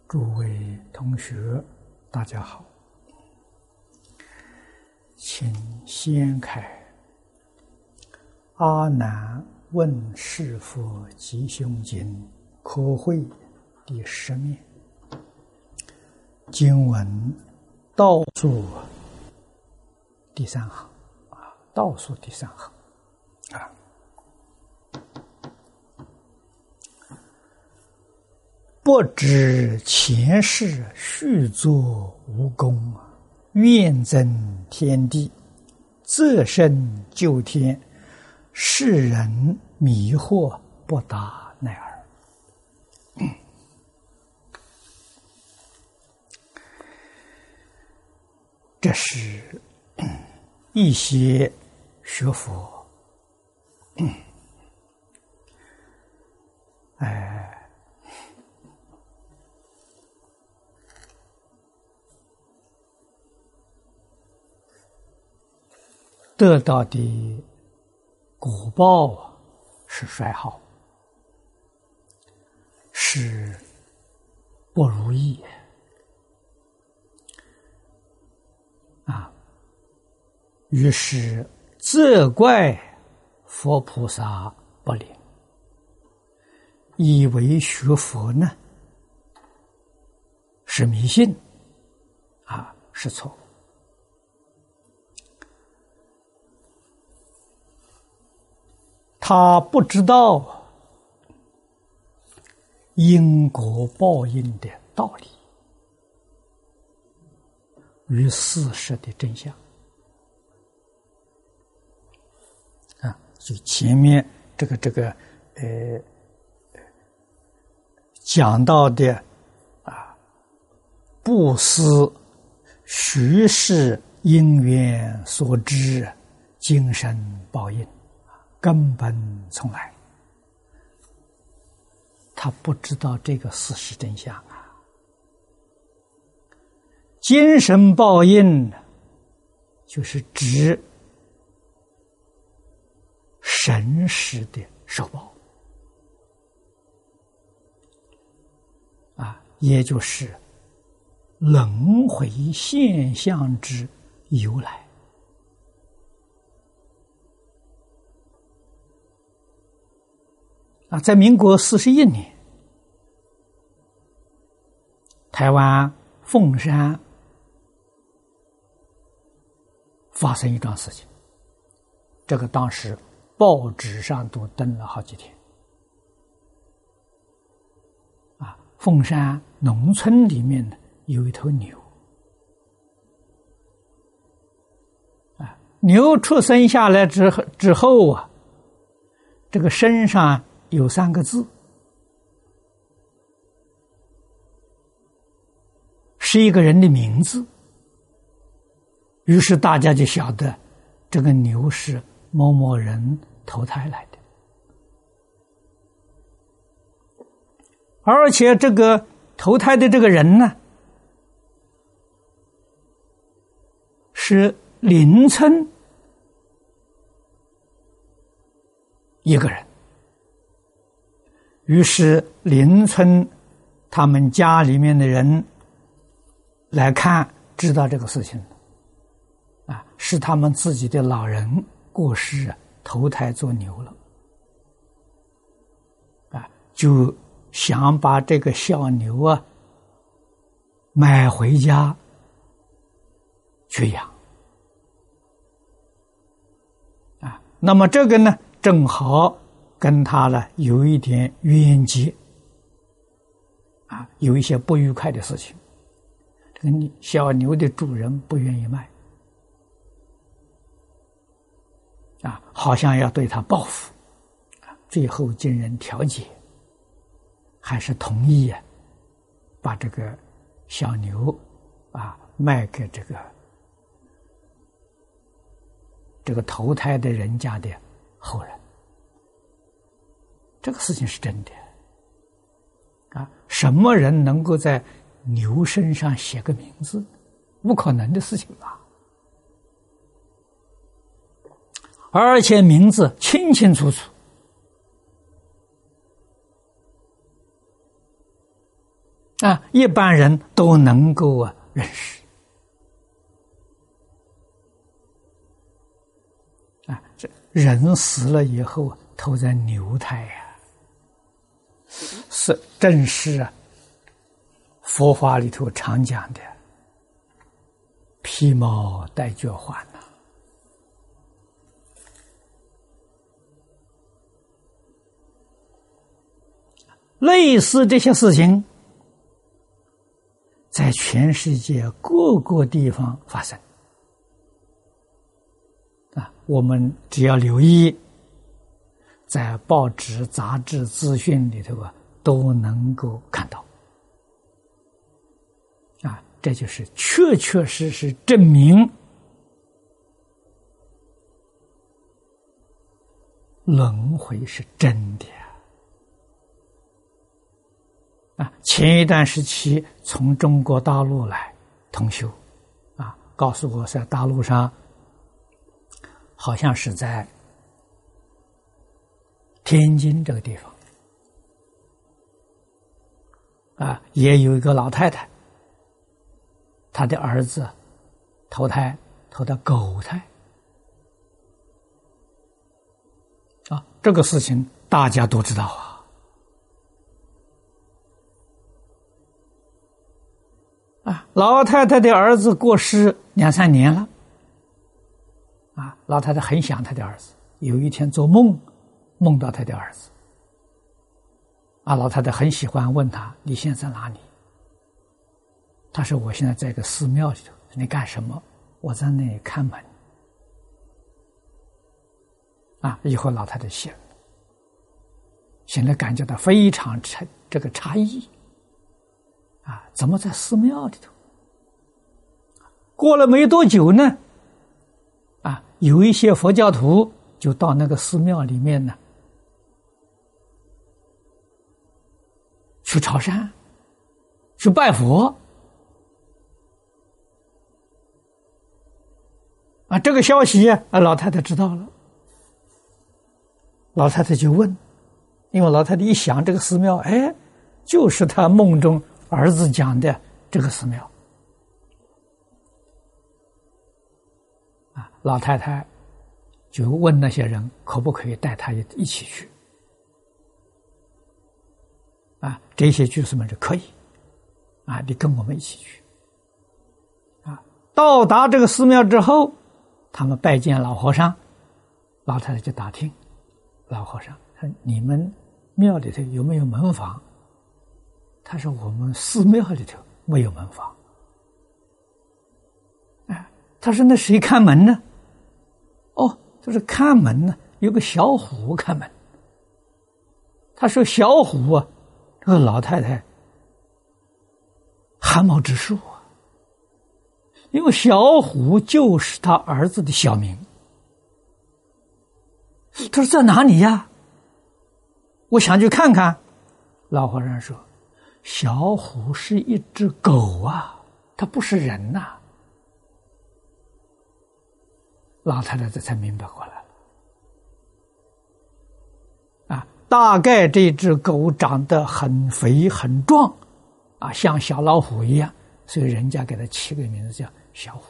诸位同学，大家好，请先开阿难问是佛吉凶经科会第10面，经文倒数第3行倒数第3行不知前世续作无功，愿增天地，择生救天，世人迷惑不达乃尔。这是一些学佛得到的果报是衰耗，是不如意于是责怪佛菩萨不灵，以为学佛呢是迷信是错误。他不知道因果报应的道理与事实的真相就前面这个讲到的不思虚实因缘所致今生报应，根本从来，他不知道这个事实真相今生报应就是指神识的受报也就是轮回现象之由来。在民国41年，台湾凤山发生一桩事情，这个当时报纸上都登了好几天。凤山农村里面有一头牛，牛出生下来之后这个身上有3个字，是一个人的名字，于是大家就晓得这个牛是某某人投胎来的，而且这个投胎的这个人呢，是邻村一个人。于是邻村他们家里面的人来看，知道这个事情是他们自己的老人过世投胎做牛了就想把这个小牛买回家去养那么这个呢正好跟他有一点冤结有一些不愉快的事情，这个小牛的主人不愿意卖好像要对他报复最后经人调解，还是同意把这个小牛卖给这个投胎的人家的后人。这个事情是真的什么人能够在牛身上写个名字？不可能的事情吧。而且名字清清楚楚一般人都能够认识。这人死了以后投在牛胎呀，正是佛法里头常讲的披毛戴角还呐。类似这些事情，在全世界各个地方发生。我们只要留意，在报纸、杂志、资讯里头都能够看到。这就是确确实实证明轮回是真的。前一段时期从中国大陆来同修，告诉我在大陆上，好像是在天津这个地方，也有一个老太太，她的儿子投的狗胎，这个事情大家都知道老太太的儿子过世2、3年了，老太太很想她的儿子，有一天做梦，梦到她的儿子，老太太很喜欢问他：“你现在在哪里？”他说：“我现在在一个寺庙里头。”你干什么？我在那里看门。以后老太太醒了，感觉到非常这个诧异，怎么在寺庙里头？过了没多久呢，有一些佛教徒就到那个寺庙里面呢，去朝山，去拜佛。这个消息老太太知道了，老太太就问，因为老太太一想这个寺庙，就是她梦中儿子讲的这个寺庙。老太太就问那些人可不可以带她一起去。这些居士们说可以，你跟我们一起去。到达这个寺庙之后，他们拜见老和尚，老太太就打听老和尚说：“你们庙里头有没有门房？”他说：“我们寺庙里头没有门房。”他说：“那谁看门呢？”就是看门呢，有个小虎看门。他说：“小虎这个老太太汗毛直竖因为小虎就是他儿子的小名。他说：“在哪里呀？我想去看看。”老和尚说：“小虎是一只狗它不是人呐。”老太太这才明白过来了。大概这只狗长得很肥很壮，像小老虎一样，所以人家给它起个名字叫小虎。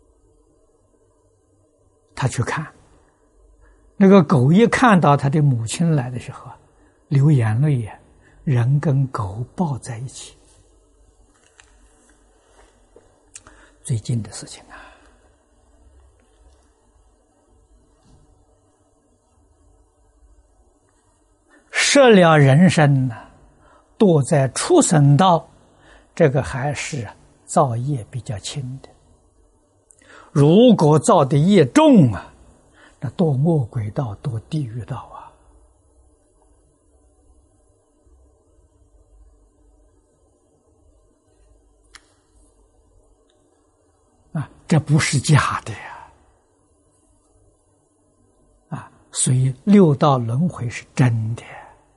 他去看，那个狗一看到他的母亲来的时候流眼泪人跟狗抱在一起。最近的事情舍了人身堕在畜生道，这个还是造业比较轻的。如果造的业重那堕恶鬼道、堕地狱道这不是假的所以六道轮回是真的。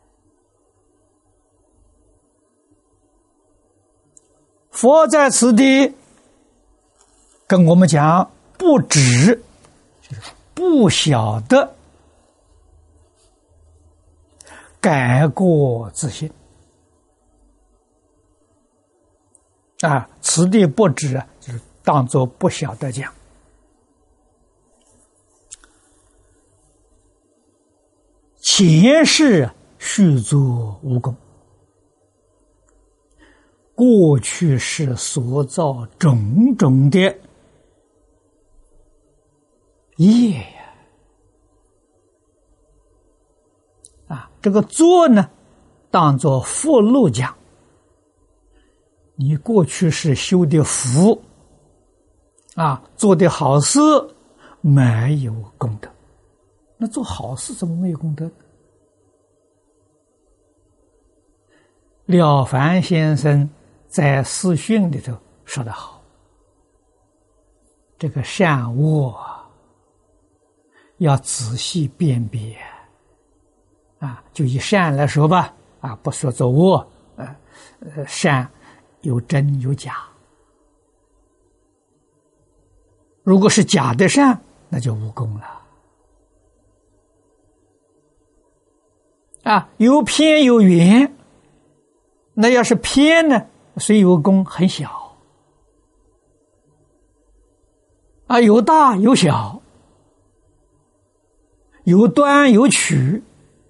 佛在此地跟我们讲，不止就是不晓得改过自新此地不知就是当作不晓得讲。前世续作无功，过去世所造种种的业呀，这个作呢，当作福禄讲。你过去世修的福做的好事没有功德，那做好事怎么没有功德？了凡先生在四训里头说得好，这个善恶要仔细辨别就以善来说吧不说做恶，善有真有假，如果是假的善，那就无功了有偏有圆，那要是偏呢，所以有功很小有大有小，有端有曲，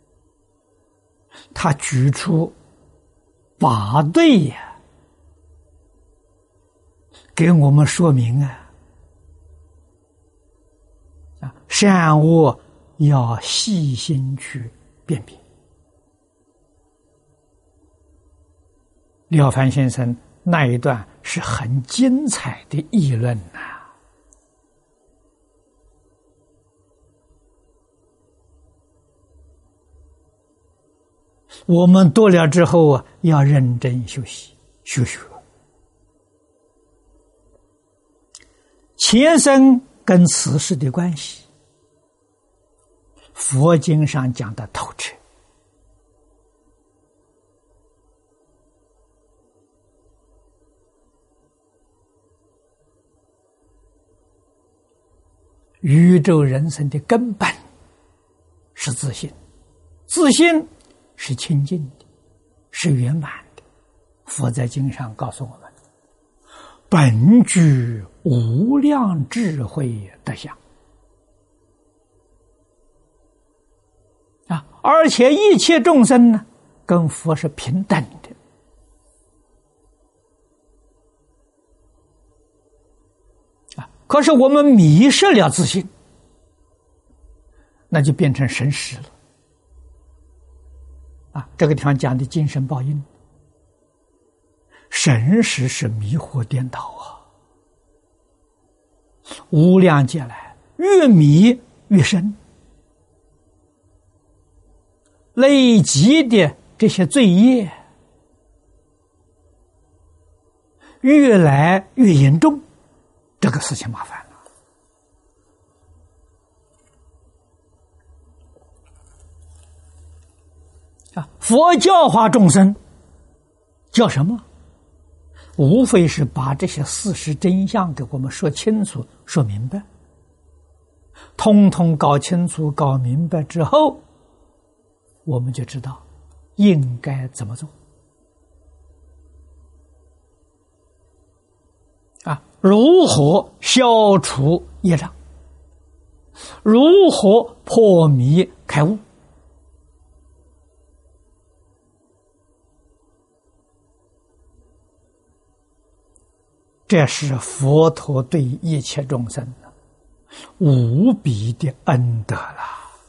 他举出8对给我们说明善恶要细心去辨别。了凡先生那一段是很精彩的议论我们读了之后要认真修习修学。前生跟此事的关系，佛经上讲的透彻。宇宙人生的根本是自信，自信是清净的，是圆满的。佛在经上告诉我们，本具无量智慧德相而且一切众生呢，跟佛是平等的。可是我们迷失了自信，那就变成神识了这个地方讲的精神报应，神识是迷惑颠倒无量劫来越迷越深，累积的这些罪业越来越严重，这个事情麻烦了佛教化众生叫什么？无非是把这些事实真相给我们说清楚说明白，通通搞清楚搞明白之后，我们就知道应该怎么做如何消除业障，如何破迷开悟。这是佛陀对一切众生无比的恩德了。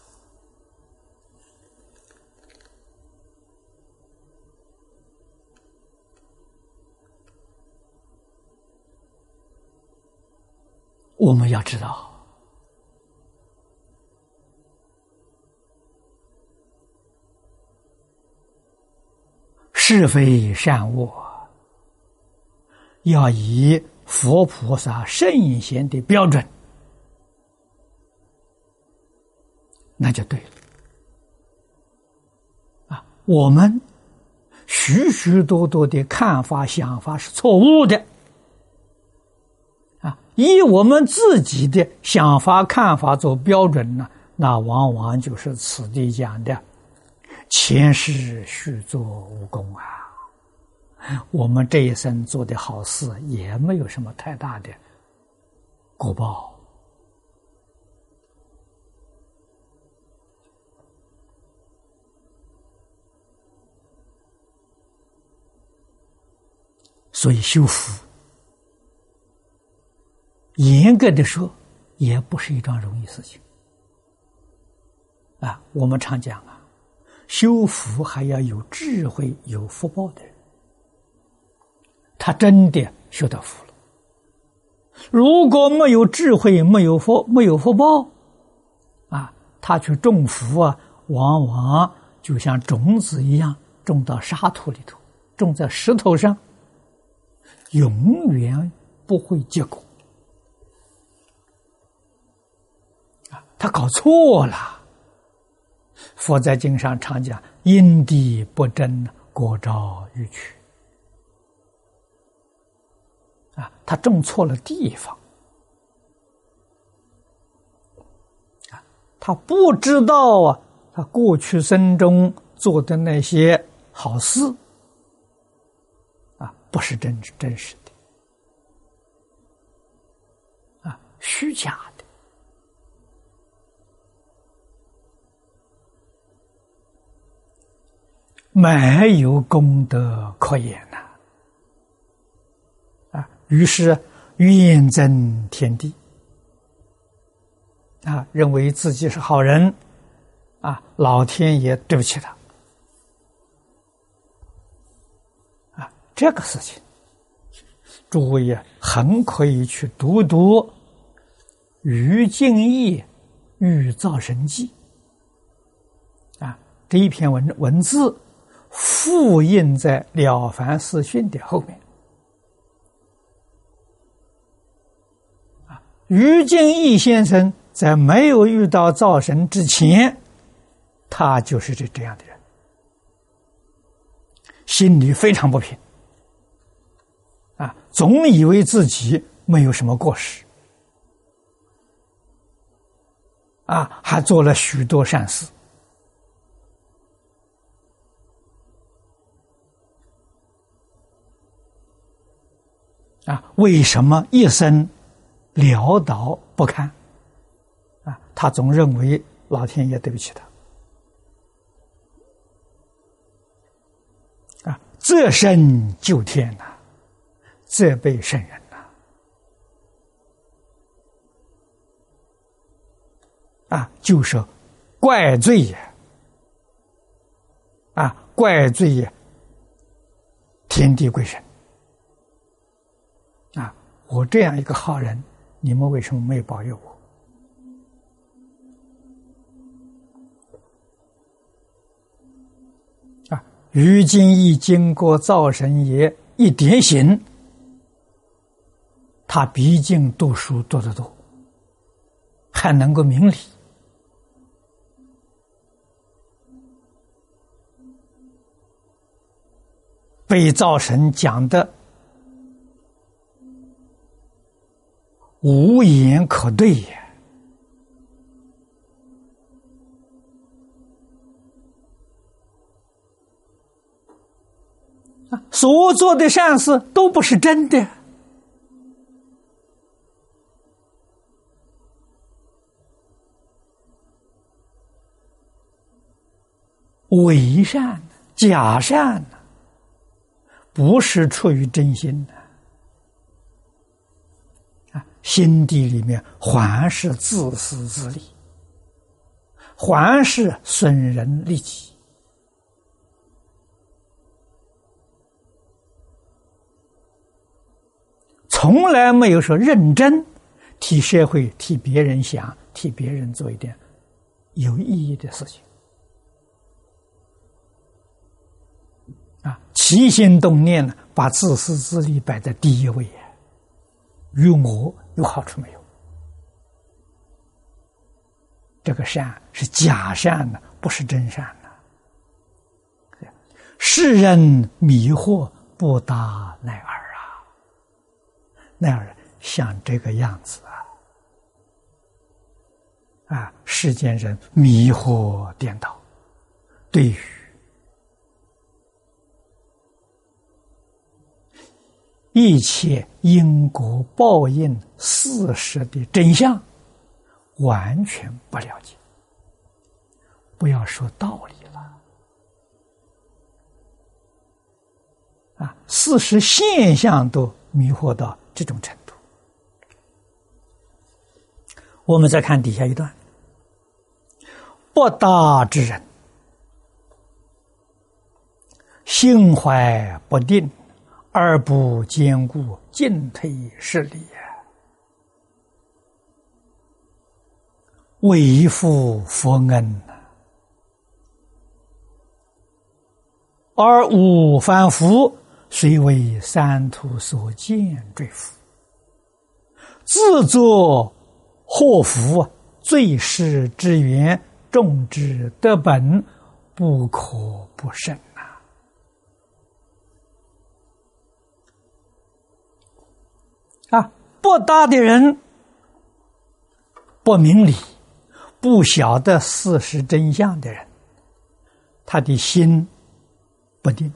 我们要知道，是非善恶要以佛菩萨圣贤的标准，那就对了我们许许多多的看法想法是错误的以我们自己的想法看法做标准呢，那往往就是此地讲的前世续作无功我们这一生做的好事也没有什么太大的果报。所以修福，严格的说，也不是一桩容易事情。我们常讲修福还要有智慧、有福报的人，他真的修到福了。如果没有智慧、没有福报，他去种福往往就像种子一样，种到沙土里头，种在石头上，永远不会结果。他搞错了。佛在经上常讲，因地不正，果照欲取。他种错了地方。他不知道他过去生中做的那些好事不是真实的虚假的。没有功德可言于是怨憎天地认为自己是好人老天爷对不起他这个事情，诸位很可以去读读于敬义《遇造神记》这一篇文字复印在《了凡四训》的后面。于敬义先生在没有遇到造神之前，他就是这样的人，心里非常不平总以为自己没有什么过失还做了许多善事为什么一生潦倒不堪他总认为老天爷对不起他这生救天这辈圣人就是怪罪也怪罪也天地鬼神我这样一个好人，你们为什么没有保佑我于敬义经过造神爷一点醒，他毕竟读书读得多，还能够明理被造神讲的无言可对也所做的善事都不是真的，伪善假善不是出于真心心地里面还是自私自利，还是损人利己从来没有说认真替社会、替别人想、替别人做一点有意义的事情起心动念呢，把自私自利摆在第一位于我有好处没有？这个善是假善呢，不是真善呢。世人迷惑，不达奈尔奈尔像这个样子世间人迷惑颠倒，对于一切因果报应事实的真相完全不了解，不要说道理了啊，事实现象都迷惑到这种程度。我们再看底下一段：不达之人，心怀不定，而不坚固，进退失礼，为负佛恩，而无反复，虽为三途所见坠伏，自作祸福，罪世之源，众之德本，不可不慎不达的人，不明理，不晓得事实真相的人，他的心不定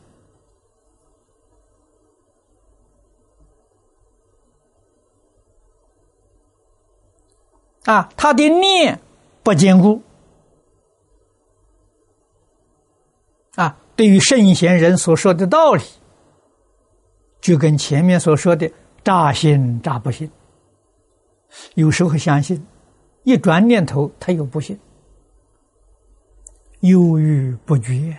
他的念不坚固对于圣贤人所说的道理，就跟前面所说的诈信诈不信，有时候相信，一转念头他又不信，犹豫不决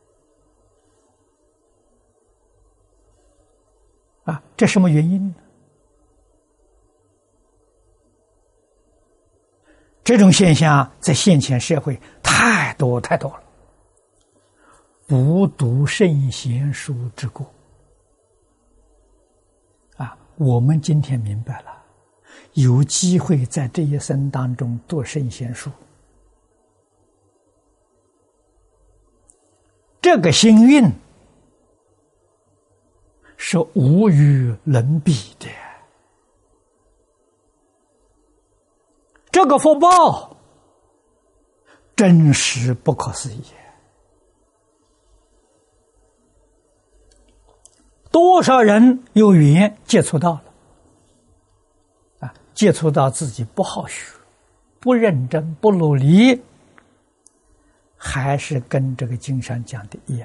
这什么原因呢？这种现象在现前社会太多太多了，不读圣贤书之过我们今天明白了，有机会在这一生当中读圣贤书，这个幸运是无与伦比的，这个福报真是不可思议。多少人有缘接触到了接触到自己不好学、不认真、不努力，还是跟这个经上讲的一样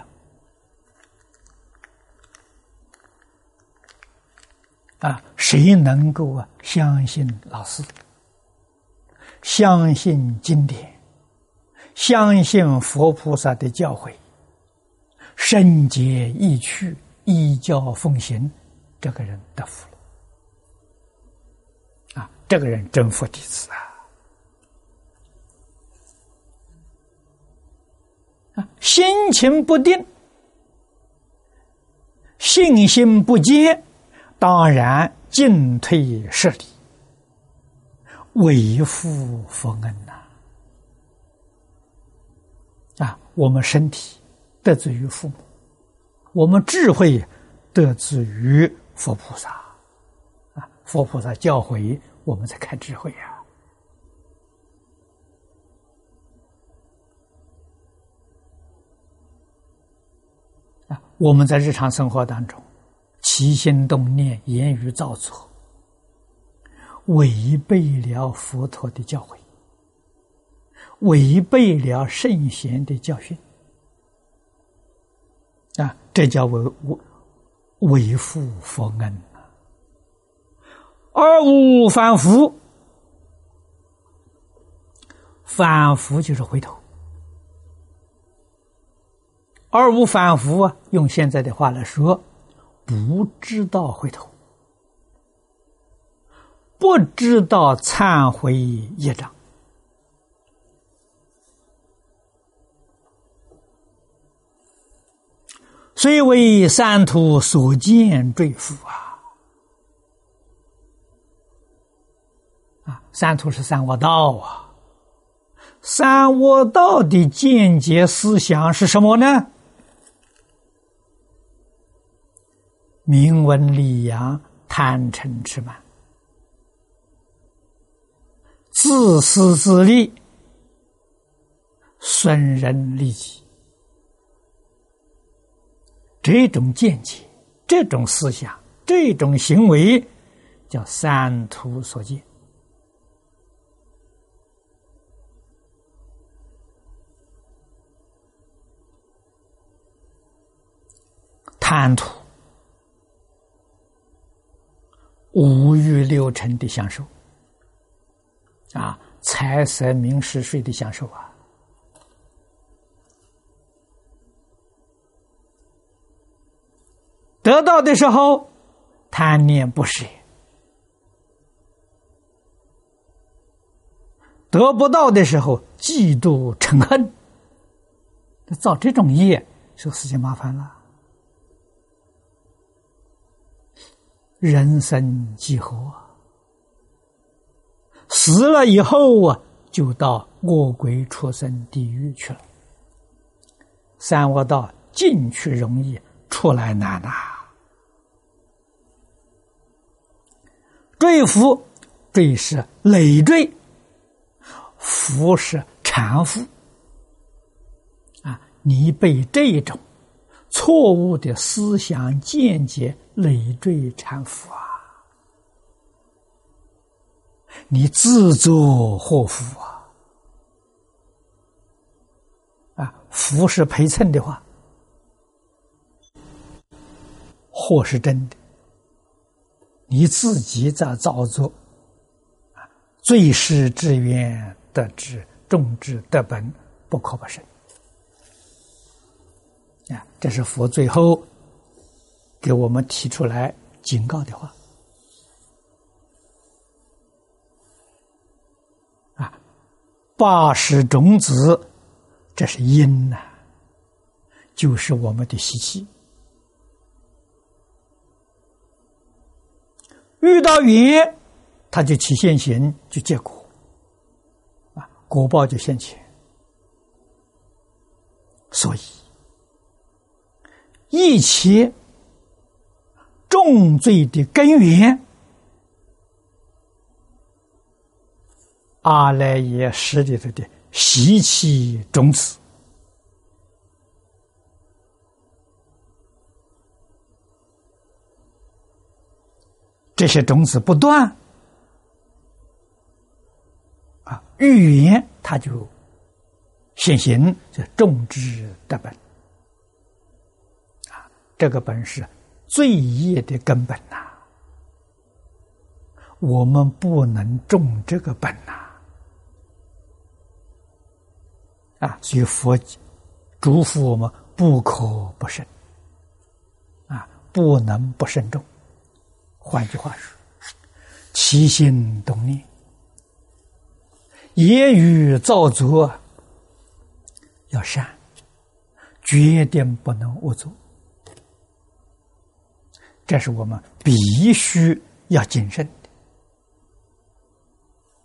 谁能够相信老师，相信经典，相信佛菩萨的教诲，深解意趣，依教奉行，这个人得福了这个人真佛弟子心情不定，信心不坚，当然进退失礼，为负佛恩我们身体得自于父母，我们智慧得自于佛菩萨佛菩萨教诲我们才开智慧我们在日常生活当中起心动念、言语造作，违背了佛陀的教诲，违背了圣贤的教训这叫为负佛恩而无反复。反复就是回头，而无反复用现在的话来说，不知道回头，不知道忏悔业障虽为三途所见坠伏三途是三恶道三恶道的见解思想是什么呢？名闻利养，贪嗔痴慢，自私自利，损人利己。这种见解，这种思想这种行为叫三途所见。贪图五欲六尘的享受啊，财色名食睡的享受啊，得到的时候贪念不舍，得不到的时候嫉妒嗔恨，造这种业是世界麻烦了。人生几何啊，死了以后啊，就到恶鬼畜生地狱去了。三恶道进去容易，出来难呐。坠福，坠是累赘，福是缠缚啊，你被这种错误的思想见解累赘缠缚啊，你自作祸福啊！啊，福是陪衬的话，祸是真的，你自己在造作啊，最是至愿得之，众之得本，不可不慎。啊，这是佛最后给我们提出来警告的话。啊，八识种子，这是因呐，就是我们的习气。遇到缘，它就起现行，就结果，啊，果报就现前。所以，一切重罪的根源，阿赖耶识里头的习气种子，这些种子不断啊，遇缘它就现行，就种之得本啊，这个本是罪业的根本呐，我们不能种这个本呐。啊，所以佛嘱咐我们不可不慎，啊，不能不慎重。换句话说，起心动念、言语造作要善，决定不能恶作。这是我们必须要谨慎的。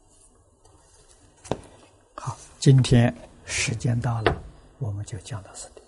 好，今天时间到了，我们就讲到此地。